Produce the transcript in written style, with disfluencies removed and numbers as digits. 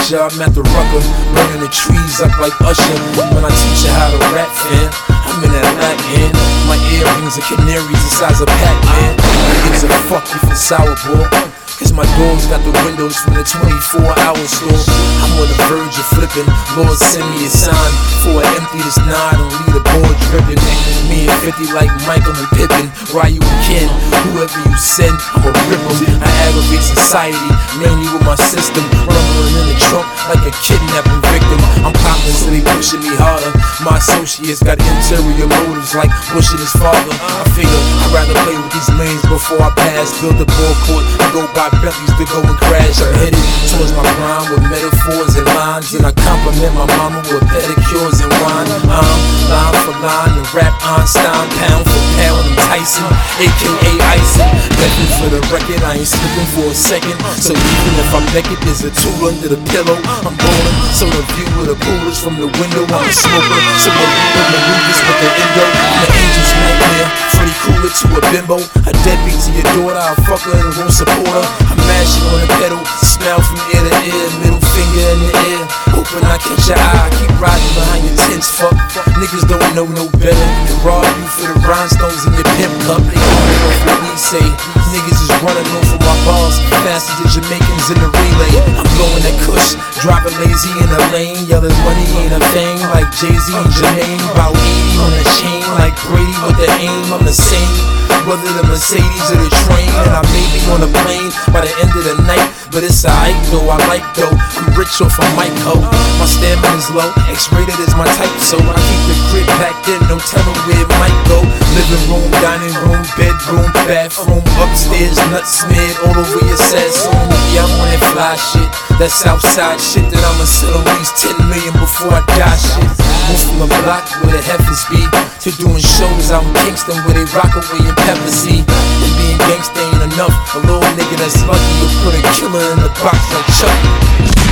Russia. I'm at the Rucker, burning the trees up like Usher. When I teach you how to rap, fam, I'm in that Latin. My earrings are canaries the size of Pac-Man. Who gives a fuck if it's sourboard? Cause my dogs got the windows from the 24-hour store. I'm on the verge of flipping. Lord, send me a sign for I empty this nine and leave the board dripping. Me and 50 like Michael and Pippin. Ryu and Ken, whoever you send, I'ma rip 'em. I aggravate society, mainly with my system. Rumbling in the trunk like a kidnapping victim. I'm poppin', so they pushing me harder. My associates got interior motives like Bush and his father. I figure I'd rather play with these lanes before I pass. Build a ball court and go buy Bentleys to go and crash. I'm headed towards my prime with metaphors and lines, and I compliment my mama with pedicures and wine. Line for line, and rap Einstein, pound for pound, I'm Tyson, aka Ison. Method for the record, I ain't slipping for a second. So even if I'm naked, there's a tool under the pillow. I'm rolling, so the view of the coolers from the window. I'm a smoker, so the maneuvers with the endo. I'm the angel's nightmare, Freddy Krueger to a bimbo. A deadbeat to your daughter, I'll fuck her and won't support her. I'm mashing on the pedal, smell from ear to ear, middle finger in the air. Hoping I catch your eye, keep riding behind your tents. Fuck, niggas don't know no better than rob you for the rhinestones in your pimp cup. They going off what we say. Niggas is running off of my bars, faster than Jamaicans in the relay. I'm blowing that kush, driving lazy in the lane, yelling money ain't a thing like Jay-Z and Jermaine. About 80 on a chain like Brady with the aim. I'm the same, whether the Mercedes or the train, and I may be on a plane by the end of the night, but it's alright though. I like dough, I'm rich off of Mike-Ho. My stamina's low, X-rated is my type, so I keep the crib packed in, no telling where it might go. Living room, dining room, bedroom, bathroom, upstairs, nuts smeared all over your Sassoon. Yeah, I'm on that fly shit, that Southside shit that I'ma sell at least 10 million before I die shit. Move from a block where the heifers be to doing shows out in Kingston where they rock away in Pepper C. And being gangsta ain't enough, a little nigga that's lucky will put a killer in the box like Chuck.